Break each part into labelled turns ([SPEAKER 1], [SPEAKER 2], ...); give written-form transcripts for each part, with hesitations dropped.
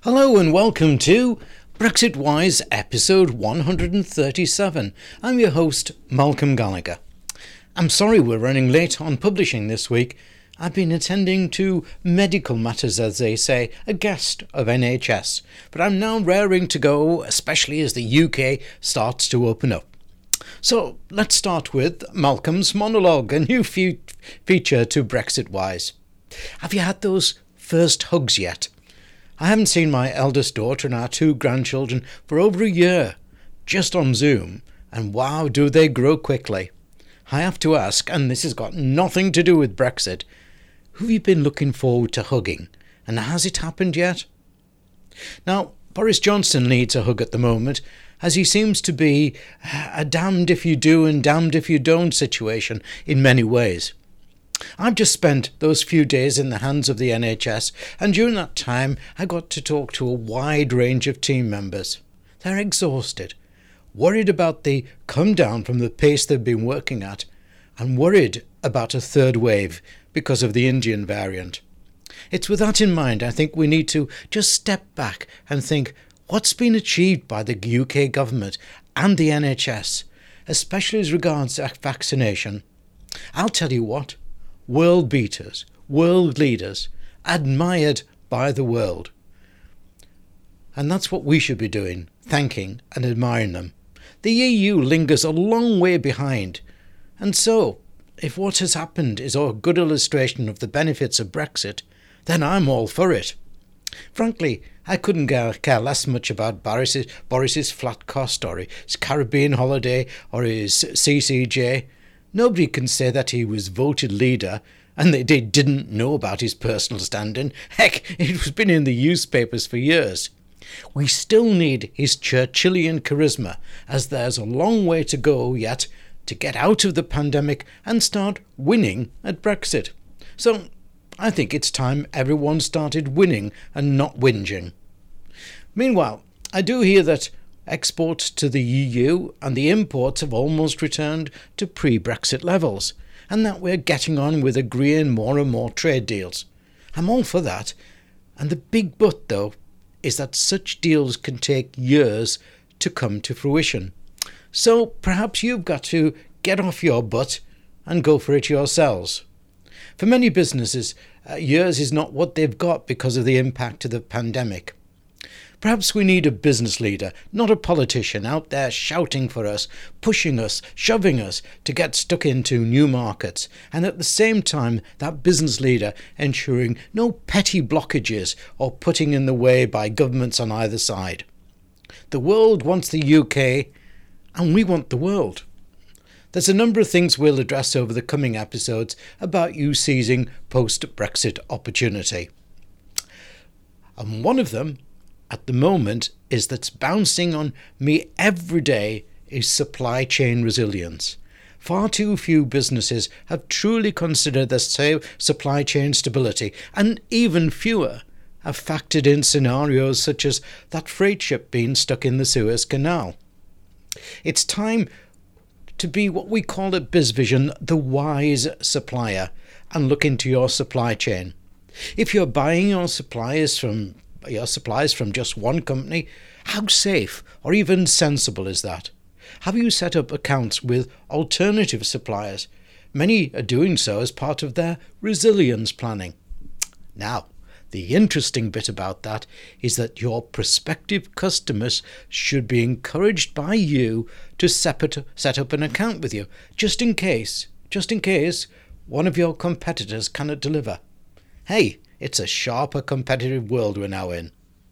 [SPEAKER 1] Hello and welcome to Brexit Wise episode 137. I'm your host, Malcolm Gallagher. I'm sorry we're running late on publishing this week. I've been attending to medical matters, as they say, a guest of NHS, but I'm now raring to go, especially as the UK starts to open up. So let's start with Malcolm's monologue, a new feature to Brexit Wise. Have you had those first hugs yet? I haven't seen my eldest daughter and our two grandchildren for over a year, just on Zoom, and wow, do they grow quickly. I have to ask, and this has got nothing to do with Brexit, who have you been looking forward to hugging, and has it happened yet? Now, Boris Johnson needs a hug at the moment, as he seems to be a damned if you do and damned if you don't situation in many ways. I've just spent those few days in the hands of the NHS, and during that time I got to talk to a wide range of team members. They're exhausted, worried about the come down from the pace they've been working at, and worried about a third wave because of the Indian variant. It's with that in mind I think we need to just step back and think what's been achieved by the UK government and the NHS, especially as regards vaccination. I'll tell you what. World beaters, world leaders, admired by the world. And that's what we should be doing, thanking and admiring them. The EU lingers a long way behind. And so, if what has happened is a good illustration of the benefits of Brexit, then I'm all for it. Frankly, I couldn't care less much about Boris's flat cost or his Caribbean holiday or his CCJ. Nobody can say that he was voted leader and they didn't know about his personal standing. Heck, it was been in the newspapers for years. We still need his Churchillian charisma, as there's a long way to go yet to get out of the pandemic and start winning at Brexit. So I think it's time everyone started winning and not whinging. Meanwhile, I do hear that exports to the EU and the imports have almost returned to pre-Brexit levels, and that we're getting on with agreeing more and more trade deals. I'm all for that, and the big but, though, is that such deals can take years to come to fruition. So perhaps you've got to get off your butt and go for it yourselves. For many businesses, years is not what they've got because of the impact of the pandemic. Perhaps we need a business leader, not a politician, out there shouting for us, pushing us, shoving us to get stuck into new markets, and at the same time that business leader ensuring no petty blockages or putting in the way by governments on either side. The world wants the UK, and we want the world. There's a number of things we'll address over the coming episodes about you seizing post-Brexit opportunity. And one of them at the moment is that's bouncing on me every day is supply chain resilience. Far too few businesses have truly considered their supply chain stability, and even fewer have factored in scenarios such as that freight ship being stuck in the Suez Canal. It's time to be what we call at BizVision the wise supplier and look into your supply chain. If you're buying your supplies from just one company, how safe or even sensible is that? Have you set up accounts with alternative suppliers? Many are doing so as part of their resilience planning. Now, the interesting bit about that is that your prospective customers should be encouraged by you to set up an account with you, just in case one of your competitors cannot deliver. Hey, it's a sharper competitive world we're now in.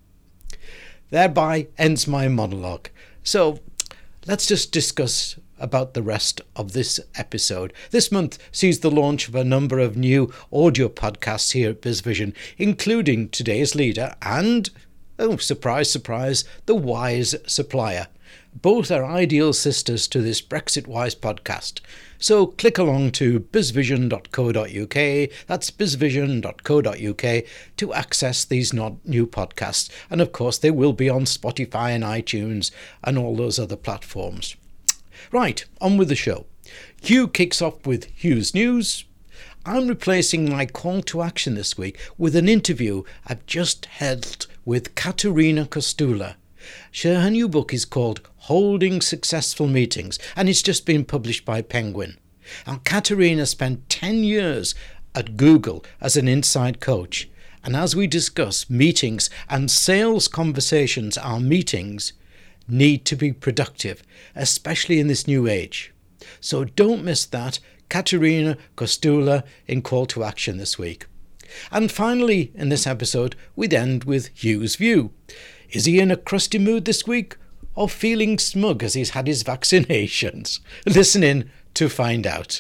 [SPEAKER 1] Thereby ends my monologue. So let's just discuss about the rest of this episode. This month sees the launch of a number of new audio podcasts here at BizVision, including Today's Leader and, oh, surprise, surprise, The Wise Supplier. Both are ideal sisters to this Brexit Wise podcast. So click along to bizvision.co.uk, that's bizvision.co.uk, to access these new podcasts. And of course, they will be on Spotify and iTunes and all those other platforms. Right, on with the show. Hugh kicks off with Hugh's News. I'm replacing my call to action this week with an interview I've just held with Katerina Kostula. Her new book is called Holding Successful Meetings, and it's just been published by Penguin. Now, Katerina spent 10 years at Google as an inside coach, and as we discuss meetings and sales conversations, our meetings need to be productive, especially in this new age. So don't miss that. Katerina Kostula in Call to Action this week. And finally, in this episode, we'd end with Hugh's view. Is he in a crusty mood this week, or feeling smug as he's had his vaccinations? Listen in to find out.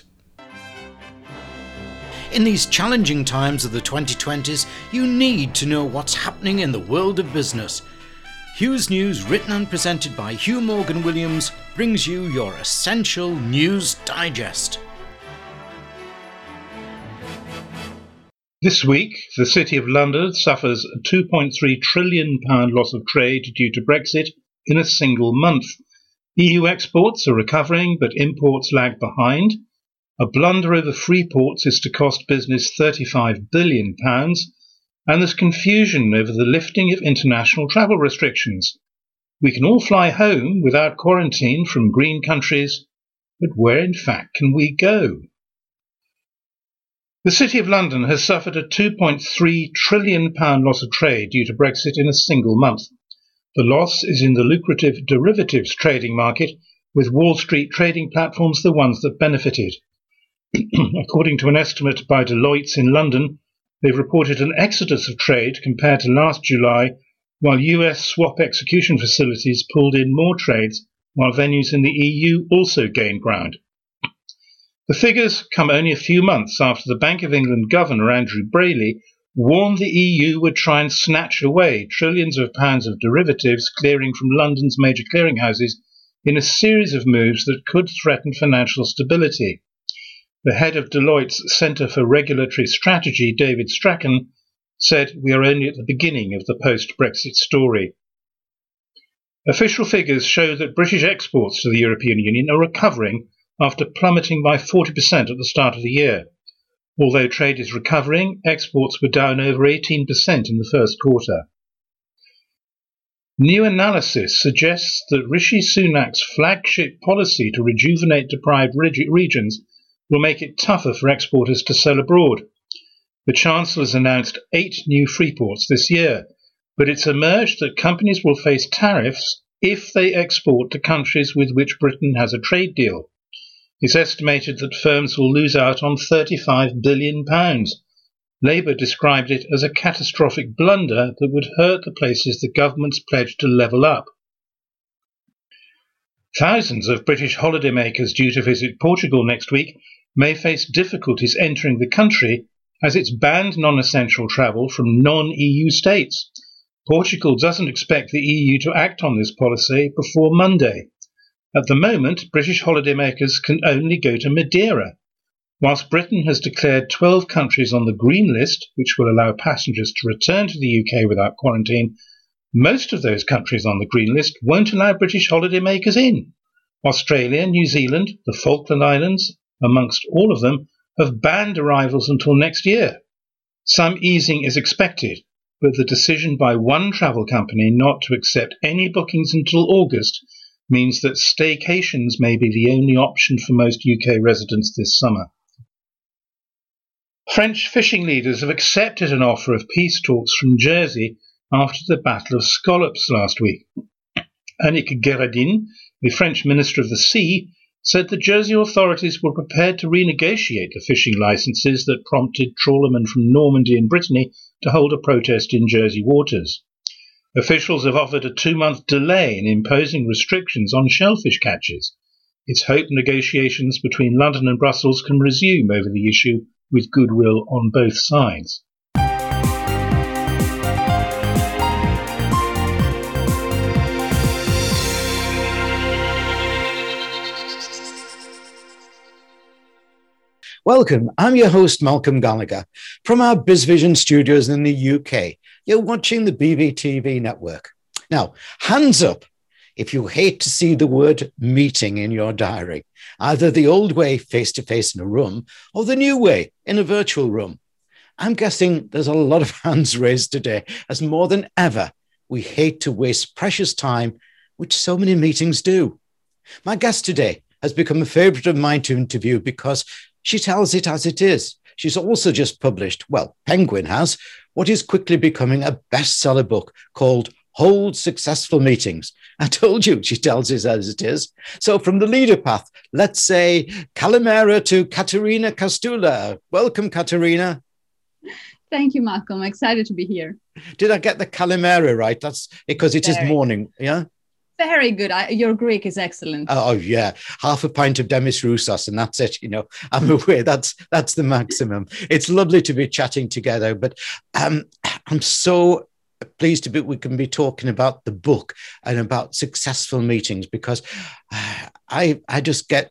[SPEAKER 1] In these challenging times of the 2020s, you need to know what's happening in the world of business. Hugh's News, written and presented by Hugh Morgan Williams, brings you your essential news digest.
[SPEAKER 2] This week, the City of London suffers a £2.3 trillion loss of trade due to Brexit in a single month. EU exports are recovering, but imports lag behind. A blunder over free ports is to cost business £35 billion, and there's confusion over the lifting of international travel restrictions. We can all fly home without quarantine from green countries, but where in fact can we go? The City of London has suffered a £2.3 trillion loss of trade due to Brexit in a single month. The loss is in the lucrative derivatives trading market, with Wall Street trading platforms the ones that benefited. According to an estimate by Deloitte in London, they've reported an exodus of trade compared to last July, while US swap execution facilities pulled in more trades, while venues in the EU also gained ground. The figures come only a few months after the Bank of England Governor Andrew Bailey warned the EU would try and snatch away trillions of pounds of derivatives clearing from London's major clearinghouses in a series of moves that could threaten financial stability. The head of Deloitte's Centre for Regulatory Strategy, David Strachan, said, "We are only at the beginning of the post-Brexit story." Official figures show that British exports to the European Union are recovering after plummeting by 40% at the start of the year. Although trade is recovering, exports were down over 18% in the first quarter. New analysis suggests that Rishi Sunak's flagship policy to rejuvenate deprived regions will make it tougher for exporters to sell abroad. The Chancellor has announced 8 new free ports this year, but it's emerged that companies will face tariffs if they export to countries with which Britain has a trade deal. It's estimated that firms will lose out on £35 billion. Labour described it as a catastrophic blunder that would hurt the places the government's pledged to level up. Thousands of British holidaymakers due to visit Portugal next week may face difficulties entering the country as it's banned non-essential travel from non-EU states. Portugal doesn't expect the EU to act on this policy before Monday. At the moment, British holidaymakers can only go to Madeira. Whilst Britain has declared 12 countries on the green list, which will allow passengers to return to the UK without quarantine, most of those countries on the green list won't allow British holidaymakers in. Australia, New Zealand, the Falkland Islands, amongst all of them, have banned arrivals until next year. Some easing is expected, but the decision by one travel company not to accept any bookings until August means that staycations may be the only option for most UK residents this summer. French fishing leaders have accepted an offer of peace talks from Jersey after the Battle of Scallops last week. Annick Girardin, the French Minister of the Sea, said the Jersey authorities were prepared to renegotiate the fishing licences that prompted trawlermen from Normandy and Brittany to hold a protest in Jersey waters. Officials have offered a 2-month delay in imposing restrictions on shellfish catches. It's hoped negotiations between London and Brussels can resume over the issue with goodwill on both sides.
[SPEAKER 1] Welcome, I'm your host Malcolm Gallagher from our BizVision studios in the UK. You're watching the BVTV network. Now, hands up if you hate to see the word meeting in your diary, either the old way face-to-face in a room or the new way in a virtual room. I'm guessing there's a lot of hands raised today, as more than ever, we hate to waste precious time, which so many meetings do. My guest today has become a favorite of mine to interview because she tells it as it is. She's also just published, well, Penguin has, what is quickly becoming a bestseller book called Hold Successful Meetings. I told you she tells it as it is. So from the leader path, let's say Kalimera to Katerina Kastula. Welcome, Katerina.
[SPEAKER 3] Thank you, Malcolm. I'm excited to be here.
[SPEAKER 1] Did I get the Kalimera right? That's because it is morning, yeah?
[SPEAKER 3] Very good. Your Greek is excellent.
[SPEAKER 1] Oh, yeah. Half a pint of Demis Roussos, and that's it. I'm aware that's the maximum. It's lovely to be chatting together, but I'm so pleased we can be talking about the book and about successful meetings, because I just get...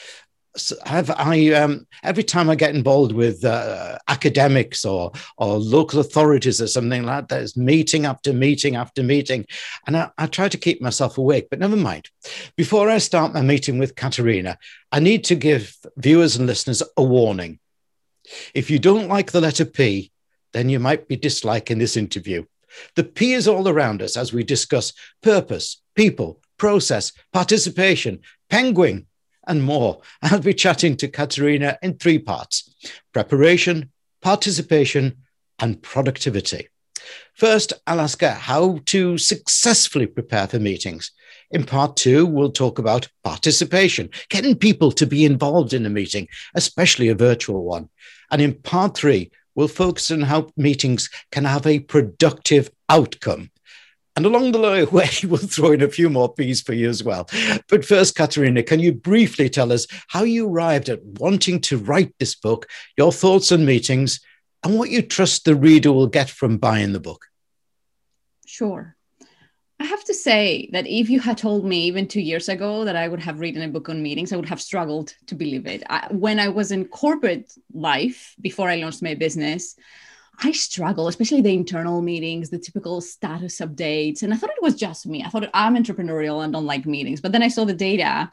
[SPEAKER 1] every time I get involved with academics or local authorities or something like that, it's meeting after meeting after meeting. And I try to keep myself awake, but never mind. Before I start my meeting with Katerina, I need to give viewers and listeners a warning. If you don't like the letter P, then you might be disliking this interview. The P is all around us as we discuss purpose, people, process, participation, Penguin, and more. I'll be chatting to Katerina in 3 parts: preparation, participation, and productivity. First, I'll ask her how to successfully prepare for meetings. In part 2, we'll talk about participation, getting people to be involved in a meeting, especially a virtual one. And in part 3, we'll focus on how meetings can have a productive outcome. And along the way, we'll throw in a few more P's for you as well. But first, Katerina, can you briefly tell us how you arrived at wanting to write this book, your thoughts on meetings, and what you trust the reader will get from buying the book?
[SPEAKER 3] Sure. I have to say that if you had told me even 2 years ago that I would have written a book on meetings, I would have struggled to believe it. When I was in corporate life, before I launched my business, I struggle, especially the internal meetings, the typical status updates. And I thought it was just me. I thought I'm entrepreneurial and don't like meetings. But then I saw the data.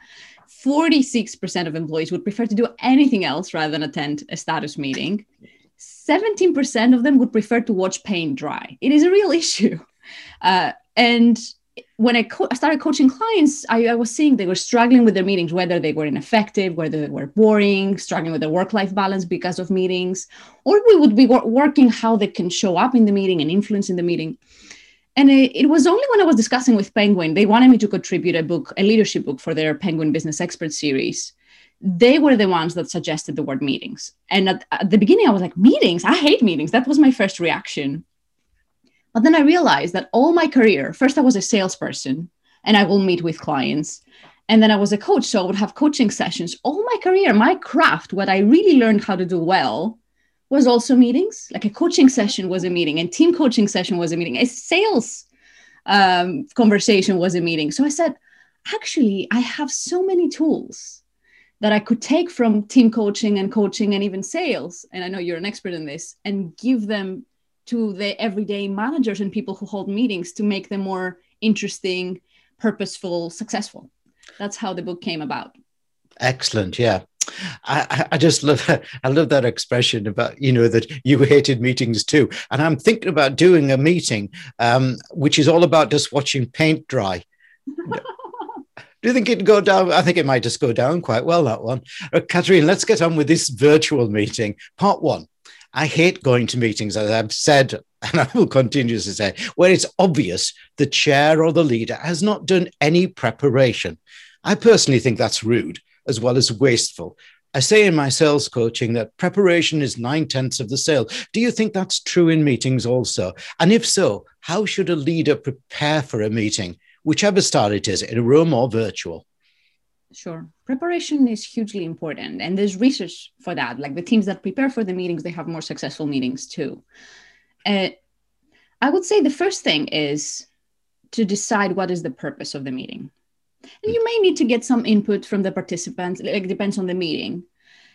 [SPEAKER 3] 46% of employees would prefer to do anything else rather than attend a status meeting. 17% of them would prefer to watch paint dry. It is a real issue. And when I started coaching clients, I was seeing they were struggling with their meetings, whether they were ineffective, whether they were boring, struggling with their work-life balance because of meetings, or we would be working how they can show up in the meeting and influence in the meeting. And it was only when I was discussing with Penguin, they wanted me to contribute a leadership book for their Penguin Business Expert series. They were the ones that suggested the word meetings. And at the beginning, I was like, meetings? I hate meetings. That was my first reaction. But then I realized that all my career, first I was a salesperson and I will meet with clients. And then I was a coach, so I would have coaching sessions. All my career, my craft, what I really learned how to do well was also meetings. Like a coaching session was a meeting, and team coaching session was a meeting. A sales conversation was a meeting. So I said, actually, I have so many tools that I could take from team coaching and even sales. And I know you're an expert in this, and give them to the everyday managers and people who hold meetings to make them more interesting, purposeful, successful. That's how the book came about.
[SPEAKER 1] Excellent. Yeah. I just love that. I love that expression about, that you hated meetings too. And I'm thinking about doing a meeting, which is all about just watching paint dry. Do you think it'd go down? I think it might just go down quite well, that one. Katerina, let's get on with this virtual meeting. Part 1. I hate going to meetings, as I've said, and I will continue to say, where it's obvious the chair or the leader has not done any preparation. I personally think that's rude, as well as wasteful. I say in my sales coaching that preparation is 9/10 of the sale. Do you think that's true in meetings also? And if so, how should a leader prepare for a meeting, whichever style it is, in a room or virtual?
[SPEAKER 3] Sure. Preparation is hugely important. And there's research for that. Like the teams that prepare for the meetings, they have more successful meetings too. I would say the first thing is to decide what is the purpose of the meeting. And you may need to get some input from the participants. It depends on the meeting.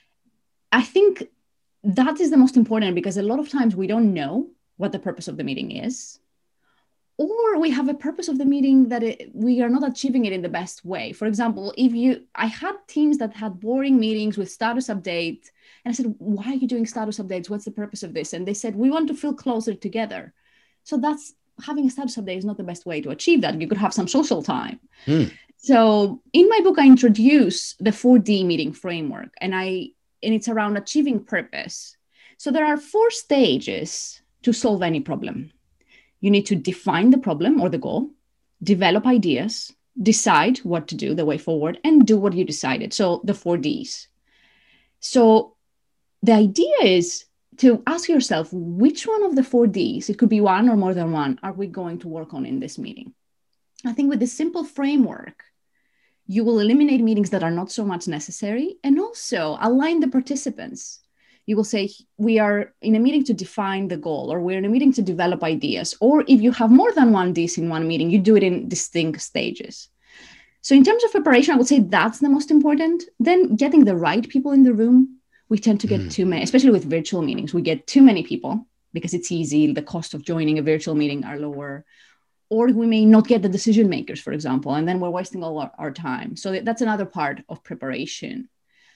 [SPEAKER 3] I think that is the most important, because a lot of times we don't know what the purpose of the meeting is, or we have a purpose of the meeting that we are not achieving it in the best way. For example, I had teams that had boring meetings with status updates, and I said, why are you doing status updates? What's the purpose of this? And they said, we want to feel closer together. So that's having a status update is not the best way to achieve that. You could have some social time. So in my book, I introduce the 4D meeting framework, and it's around achieving purpose. So there are 4 stages to solve any problem. You need to define the problem or the goal, develop ideas, decide what to do, the way forward, and do what you decided. So the 4 Ds. So the idea is to ask yourself, which one of the 4 Ds, it could be one or more than one, are we going to work on in this meeting? I think with this simple framework, you will eliminate meetings that are not so much necessary, and also align the participants. You will say, we are in a meeting to define the goal, or we're in a meeting to develop ideas. Or if you have more than one Ds in one meeting, you do it in distinct stages. So in terms of preparation, I would say that's the most important. Then getting the right people in the room. We tend to get too many, especially with virtual meetings. We get too many people because it's easy. The cost of joining a virtual meeting are lower. Or we may not get the decision makers, for example, and then we're wasting all our time. So that's another part of preparation.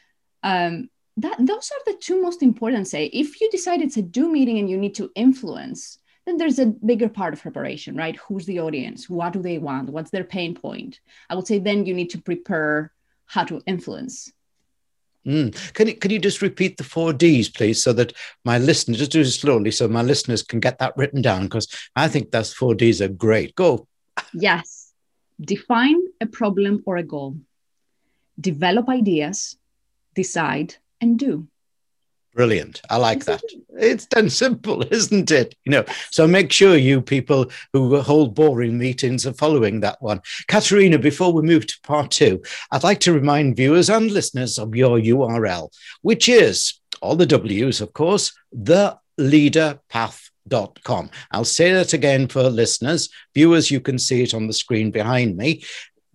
[SPEAKER 3] Those are the 2 most important. Say, if you decide it's a do meeting and you need to influence, then there's a bigger part of preparation, right? Who's the audience? What do they want? What's their pain point? I would say then you need to prepare how to influence.
[SPEAKER 1] Can you just repeat the 4 Ds, please, so that my listeners, just do it slowly so my listeners can get that written down, because I think those 4 Ds are great. Go.
[SPEAKER 3] Yes. Define a problem or a goal. Develop ideas, decide, and do.
[SPEAKER 1] Brilliant. I like that. It's done simple, isn't it? So make sure you people who hold boring meetings are following that one. Katerina, before we move to part 2, I'd like to remind viewers and listeners of your URL, which is, all the W's, of course, theleaderpath.com. I'll say that again for listeners. Viewers, you can see it on the screen behind me.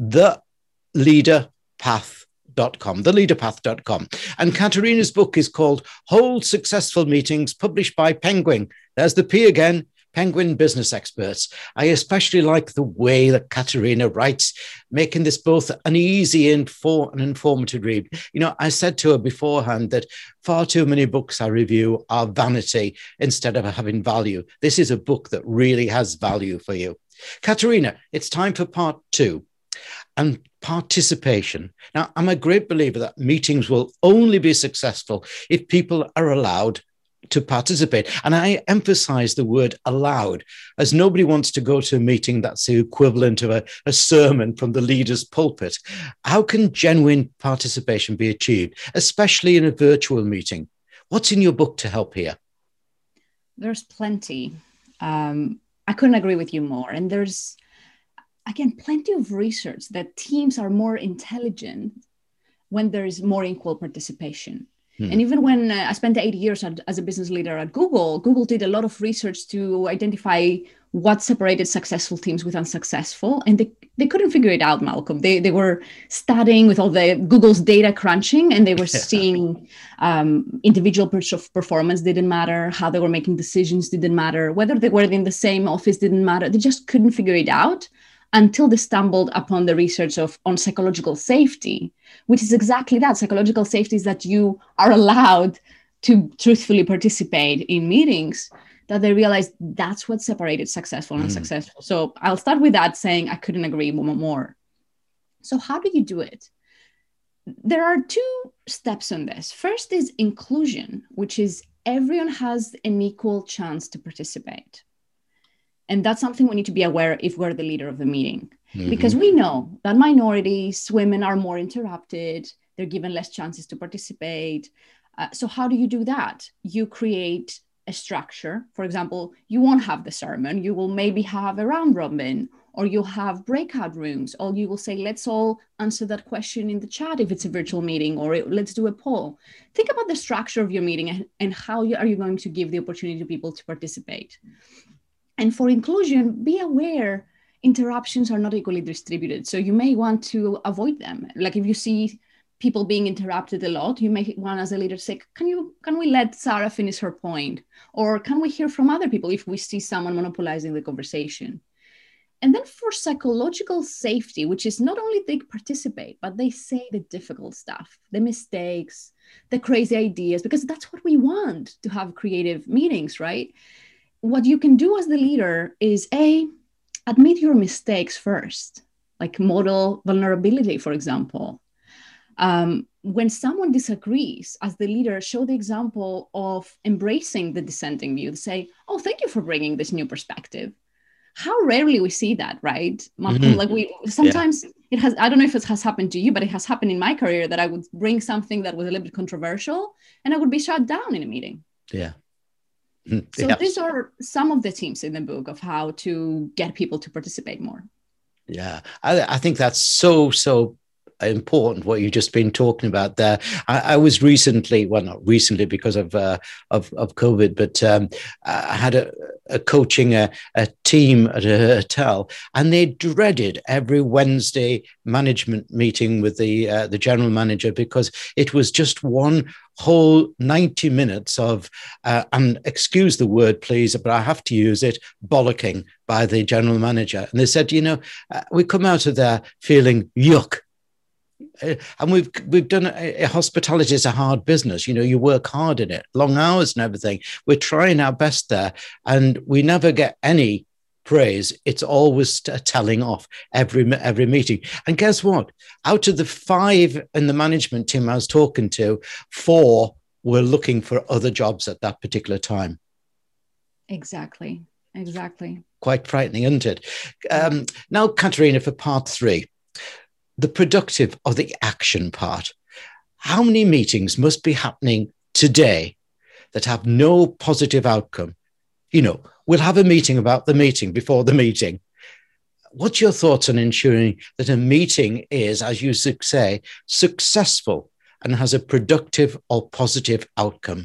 [SPEAKER 1] theleaderpath.com. And Katerina's book is called Hold Successful Meetings, published by Penguin. There's the P again, Penguin Business Experts. I especially like the way that Katerina writes, making this both an easy and an informative read. I said to her beforehand that far too many books I review are vanity instead of having value. This is a book that really has value for you. Katerina, it's time for part 2. And participation. Now, I'm a great believer that meetings will only be successful if people are allowed to participate. And I emphasize the word allowed, as nobody wants to go to a meeting that's the equivalent of a sermon from the leader's pulpit. How can genuine participation be achieved, especially in a virtual meeting? What's in your book to help here?
[SPEAKER 3] There's plenty. I couldn't agree with you more. And there's, again, plenty of research that teams are more intelligent when there is more equal participation. And even when I spent 8 years as a business leader at Google, Google did a lot of research to identify what separated successful teams with unsuccessful. And they couldn't figure it out, Malcolm. They were studying with all the Google's data crunching, and they were seeing individual performance didn't matter, how they were making decisions didn't matter, whether they were in the same office didn't matter. They just couldn't figure it out until they stumbled upon the research on psychological safety, which is exactly that. Psychological safety is that you are allowed to truthfully participate in meetings, that they realized that's what separated successful and unsuccessful. So I'll start with that, saying I couldn't agree more. So how do you do it? There are 2 steps on this. First is inclusion, which is everyone has an equal chance to participate. And that's something we need to be aware if we're the leader of the meeting, because we know that minorities, women are more interrupted. They're given less chances to participate. So how do you do that? You create a structure. For example, you won't have the sermon. You will maybe have a round robin, or you'll have breakout rooms, or you will say, let's all answer that question in the chat if it's a virtual meeting, or let's do a poll. Think about the structure of your meeting and how are you going to give the opportunity to people to participate. And for inclusion, be aware interruptions are not equally distributed. So you may want to avoid them. Like if you see people being interrupted a lot, you may want as a leader say, can we let Sarah finish her point? Or can we hear from other people if we see someone monopolizing the conversation? And then for psychological safety, which is not only they participate, but they say the difficult stuff, the mistakes, the crazy ideas, because that's what we want to have creative meetings, right? What you can do as the leader is admit your mistakes first, like model vulnerability, for example. When someone disagrees, as the leader, show the example of embracing the dissenting view. Say, oh, thank you for bringing this new perspective. How rarely we see that, right, Malcolm? Like we sometimes it has, I don't know if it has happened to you, but it has happened in my career that I would bring something that was a little bit controversial and I would be shut down in a meeting.
[SPEAKER 1] Yeah.
[SPEAKER 3] So these are some of the tips in the book of how to get people to participate more. Yeah,
[SPEAKER 1] I think that's so important what you've just been talking about there. I was recently, well, not recently because of COVID, but I had a coaching a team at a hotel, and they dreaded every Wednesday management meeting with the general manager because it was just one whole 90 minutes of, and excuse the word, please, but I have to use it, bollocking by the general manager. And they said, we come out of there feeling yuck. And we've done hospitality is a hard business. You work hard in it, long hours and everything. We're trying our best there, and we never get any praise. It's always telling off every meeting. And guess what? Out of the 5 in the management team I was talking to, 4 were looking for other jobs at that particular time.
[SPEAKER 3] Exactly.
[SPEAKER 1] Quite frightening, isn't it? Now, Katerina, for part 3. The productive or the action part. How many meetings must be happening today that have no positive outcome? We'll have a meeting about the meeting before the meeting. What's your thoughts on ensuring that a meeting is, as you say, successful and has a productive or positive outcome?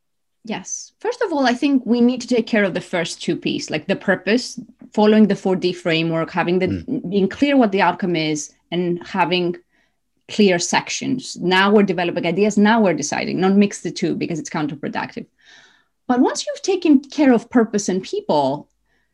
[SPEAKER 3] Yes. First of all, I think we need to take care of the first 2 pieces, like the purpose, following the 4D framework, being clear what the outcome is, and having clear sections. Now we're developing ideas. Now we're deciding, not mix the 2 because it's counterproductive. But once you've taken care of purpose and people,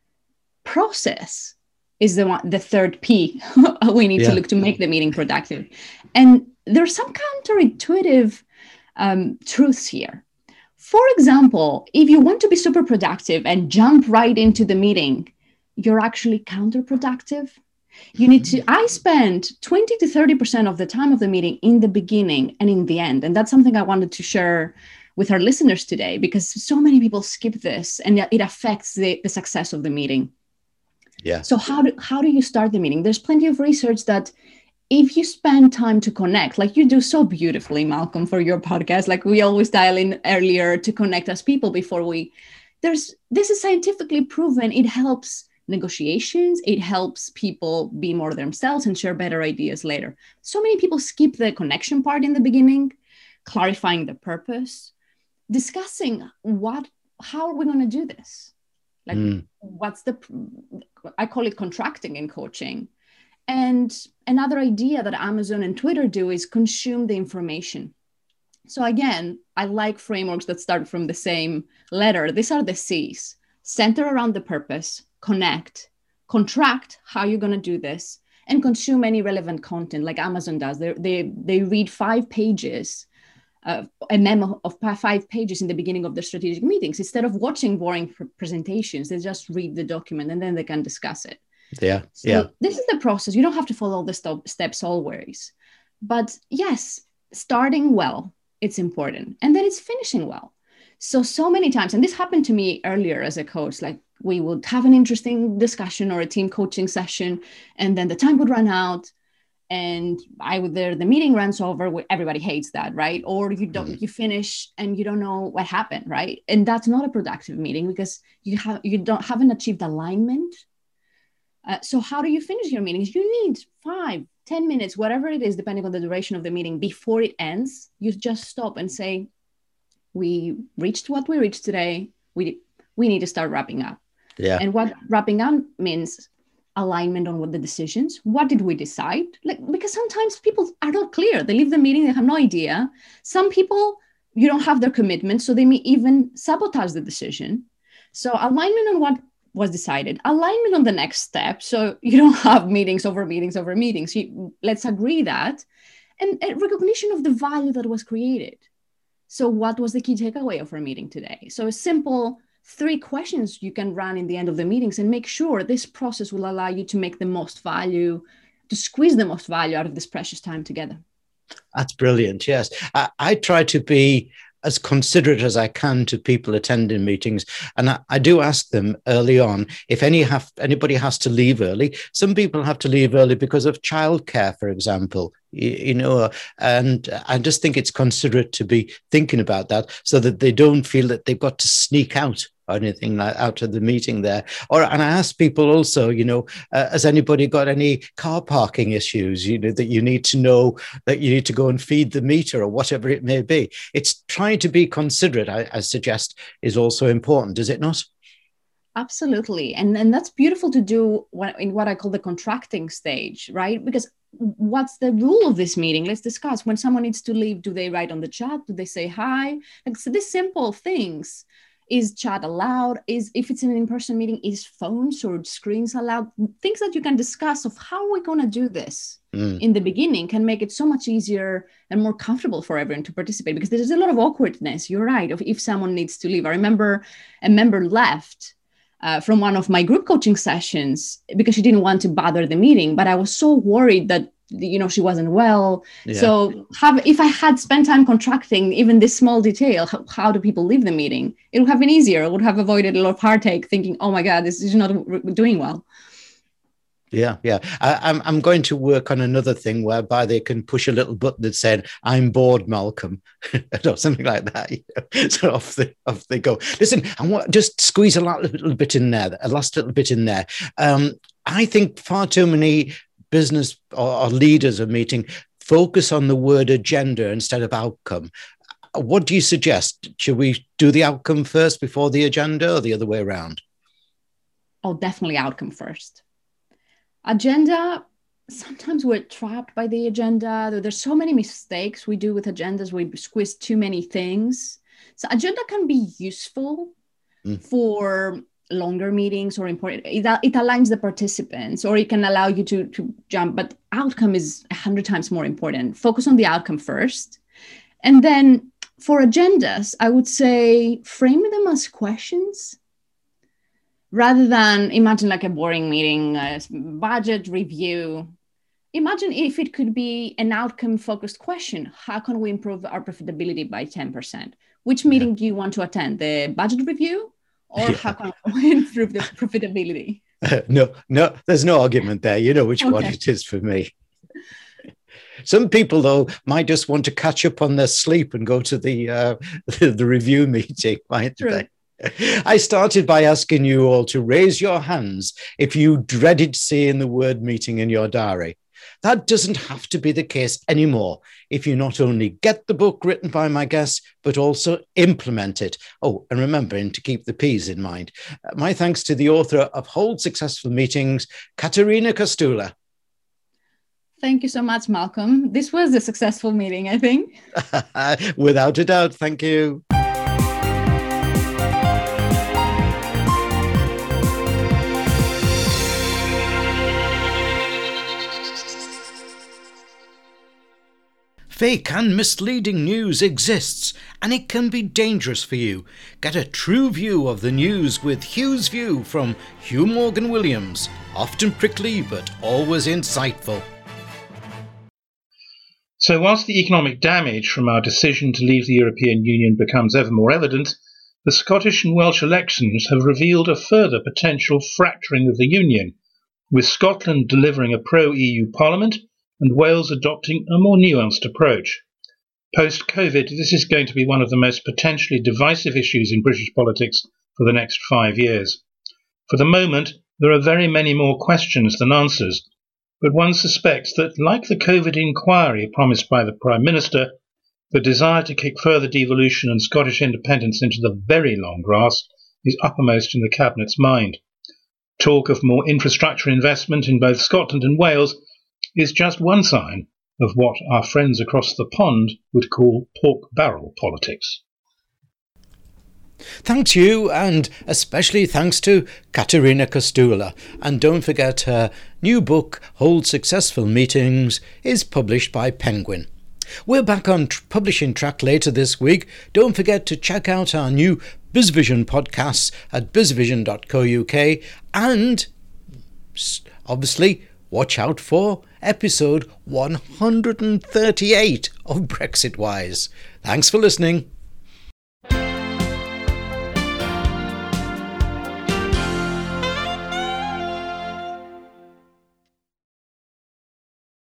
[SPEAKER 3] process is the 3rd P we need to look to make the meeting productive. And there's some counterintuitive truths here. For example, if you want to be super productive and jump right into the meeting, you're actually counterproductive. You need to, I spend 20 to 30% of the time of the meeting in the beginning and in the end. And that's something I wanted to share with our listeners today, because so many people skip this and it affects the success of the meeting.
[SPEAKER 1] Yeah.
[SPEAKER 3] So how do you start the meeting? There's plenty of research that if you spend time to connect, like you do so beautifully, Malcolm, for your podcast, like we always dial in earlier to connect as people before this is scientifically proven. It helps negotiations. It helps people be more themselves and share better ideas later. So many people skip the connection part in the beginning, clarifying the purpose, discussing how are we going to do this? Like I call it contracting in coaching. And another idea that Amazon and Twitter do is consume the information. So again, I like frameworks that start from the same letter. These are the C's: center around the purpose, connect, contract how you're going to do this, and consume any relevant content like Amazon does. They read 5 pages, a memo of 5 pages in the beginning of their strategic meetings. Instead of watching boring presentations, they just read the document and then they can discuss it.
[SPEAKER 1] Yeah.
[SPEAKER 3] So this is the process. You don't have to follow all the steps always. But yes, starting well, it's important. And then it's finishing well. So many times, and this happened to me earlier as a coach, like we would have an interesting discussion or a team coaching session, and then the time would run out and the meeting runs over. Everybody hates that, right? Or you finish and you don't know what happened, right? And that's not a productive meeting because you haven't achieved alignment. So how do you finish your meetings? You need 5, 10 minutes, whatever it is, depending on the duration of the meeting. Before it ends, you just stop and say, we reached what we reached today. We need to start wrapping up.
[SPEAKER 1] Yeah.
[SPEAKER 3] And what wrapping up means, alignment on what the decisions, what did we decide? Because sometimes people are not clear. They leave the meeting, they have no idea. Some people, you don't have their commitment, so they may even sabotage the decision. So alignment on was decided? Alignment on the next step. So you don't have meetings over meetings over meetings. Let's agree that. And a recognition of the value that was created. So what was the key takeaway of our meeting today? So a simple 3 questions you can run in the end of the meetings and make sure this process will allow you to make the most value, to squeeze the most value out of this precious time together.
[SPEAKER 1] That's brilliant. Yes. I try to be as considerate as I can to people attending meetings. And I do ask them early on if anybody has to leave early. Some people have to leave early because of childcare, for example, and I just think it's considerate to be thinking about that so that they don't feel that they've got to sneak out or anything like out of the meeting there. And I ask people also, has anybody got any car parking issues, that you need to know that you need to go and feed the meter or whatever it may be. It's trying to be considerate, I suggest, is also important, is it not?
[SPEAKER 3] Absolutely. And that's beautiful to do in what I call the contracting stage, right? Because what's the rule of this meeting? Let's discuss. When someone needs to leave, do they write on the chat? Do they say hi? So these simple things. Is chat allowed? If it's an in-person meeting, is phones or screens allowed? Things that you can discuss of how we're going to do this in the beginning can make it so much easier and more comfortable for everyone to participate, because there's a lot of awkwardness. You're right. If someone needs to leave, I remember a member left from one of my group coaching sessions because she didn't want to bother the meeting, but I was so worried that she wasn't well. Yeah. So if I had spent time contracting even this small detail, how do people leave the meeting? It would have been easier. I would have avoided a lot of heartache thinking, oh my God, this is not doing well.
[SPEAKER 1] Yeah. I'm going to work on another thing whereby they can push a little button that said, "I'm bored, Malcolm," or something like that. So off they go. Listen, I want just squeeze a last little bit in there. I think far too many business or leaders of meeting focus on the word agenda instead of outcome. What do you suggest? Should we do the outcome first before the agenda, or the other way around?
[SPEAKER 3] Oh, definitely outcome first. Agenda, sometimes we're trapped by the agenda. There's so many mistakes we do with agendas. We squeeze too many things. So agenda can be useful for longer meetings or important. It aligns the participants, or it can allow you to jump, but outcome is 100 times more important. Focus on the outcome first. And then for agendas, I would say frame them as questions rather than imagine like a boring meeting, budget review. Imagine if it could be an outcome focused question. How can we improve our profitability by 10%? Which meeting do you want to attend? The budget review? Or how can we improve the profitability?
[SPEAKER 1] No, there's no argument there. You know which one it is for me. Some people, though, might just want to catch up on their sleep and go to the review meeting, might they? I started by asking you all to raise your hands if you dreaded seeing the word meeting in your diary. That doesn't have to be the case anymore if you not only get the book written by my guests, but also implement it. Oh, and remembering to keep the P's in mind. My thanks to the author of Hold Successful Meetings, Katerina Kostula.
[SPEAKER 3] Thank you so much, Malcolm. This was a successful meeting, I think.
[SPEAKER 1] Without a doubt. Thank you. Fake and misleading news exists, and it can be dangerous for you. Get a true view of the news with Hugh's View from Hugh Morgan Williams. Often prickly, but always insightful.
[SPEAKER 2] So whilst the economic damage from our decision to leave the European Union becomes ever more evident, the Scottish and Welsh elections have revealed a further potential fracturing of the Union, with Scotland delivering a pro-EU parliament and Wales adopting a more nuanced approach. Post-COVID, this is going to be one of the most potentially divisive issues in British politics for the next 5 years. For the moment, there are very many more questions than answers, but one suspects that, like the COVID inquiry promised by the Prime Minister, the desire to kick further devolution and Scottish independence into the very long grass is uppermost in the Cabinet's mind. Talk of more infrastructure investment in both Scotland and Wales is just one sign of what our friends across the pond would call pork barrel politics.
[SPEAKER 1] Thanks you, and especially thanks to Katerina Kostula. And don't forget her new book, Hold Successful Meetings, is published by Penguin. We're back on publishing track later this week. Don't forget to check out our new BizVision podcasts at bizvision.co.uk, and obviously watch out for episode 138 of Brexit Wise. Thanks for listening.